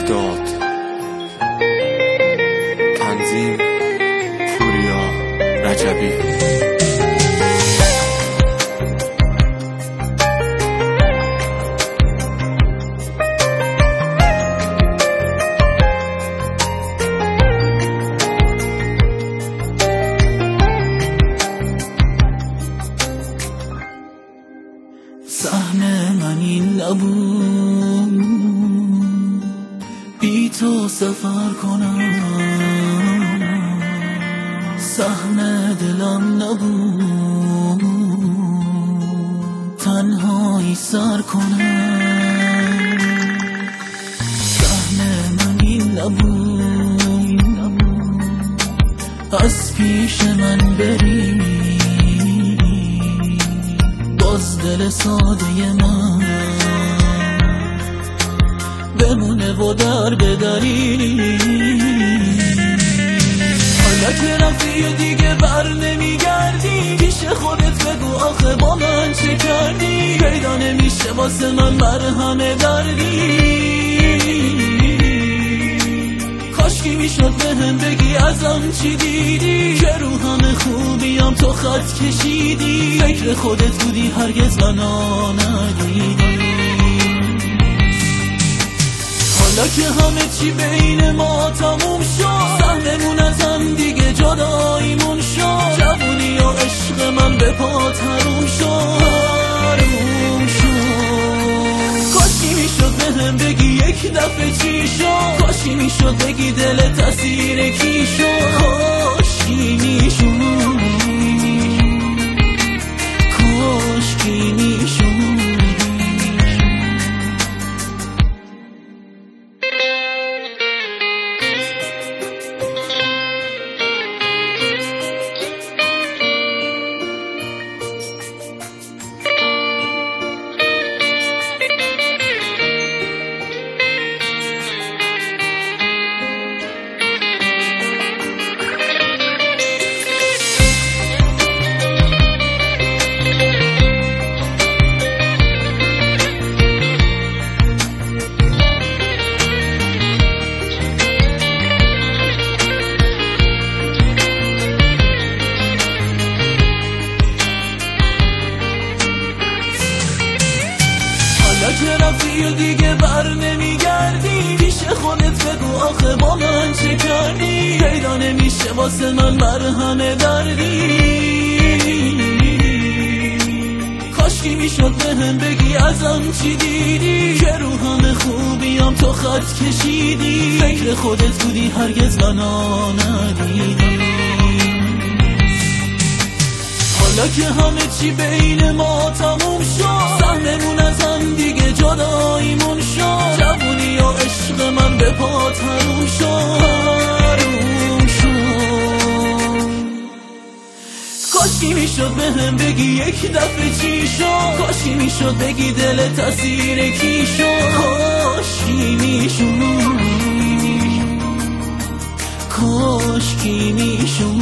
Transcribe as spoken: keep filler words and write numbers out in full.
داد. تنظیم پوریا رجبی. سهم من این نبود بی تو سفر کنم، سهم دلم نبود تنهایی سر کنم. سهم من این نبود از پیش من بری، باز دل ساده من بمونه و در بدری. حالا که رفتی دیگه بر نمیگردی، پیش خودت بگو آخه با من چه کردی. پیدا نمیشه واسه من مرهم دردی. کاشکی میشد بهم بگی ازم چی دیدی، که رو همه خوبیام تو خط کشیدی. فکر خودت بودی هرگز منو ندیدی. حالا که همه چی بین ما تموم شد، سهممون از هم دیگه جداییمون شد. جوونی و عشق من به پا تروم شد، تروم شد. کاشکی میشد بهم بگی یک دفعه چی شد، کاشکی میشد بگی دلت اسیر کی شد. کاشکی میشد، کاشکی میشد. که رفتی و دیگه بر نمیگردی، پیش خودت بگو آخه با من چه کردی. پیدا نمیشه واسه من مرهم دردی. کاشکی میشد بهم بگی ازم چی دیدی، که رو همه خوبیام تو خط کشیدی. فکر خودت بودی هرگز منو ندیدی. حالا که همه چی بین ما تموم شد، سهممون از هم دیگه جداییمون شد. جوونی و عشق من به پا تروم شد، تروم شد. کاشکی میشد بهم بگی یک دفعه چی شد، کاشکی میشد بگی دلت اسیر کی شد. کاشکی میشد، کاشکی میشد.